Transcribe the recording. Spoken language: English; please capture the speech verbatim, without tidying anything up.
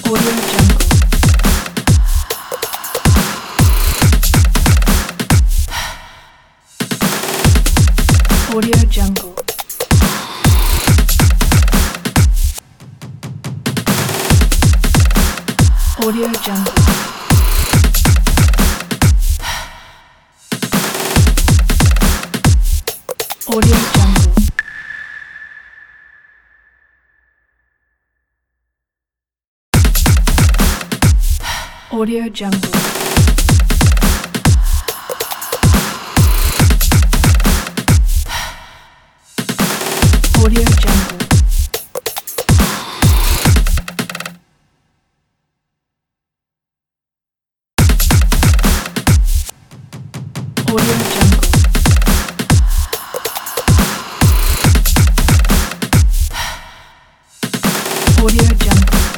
Audio Jungle. Audio Jungle. Audio Jungle. Audio Jungle. Audio Jungle. Audio Jungle. Audio Jungle. Audio Jungle.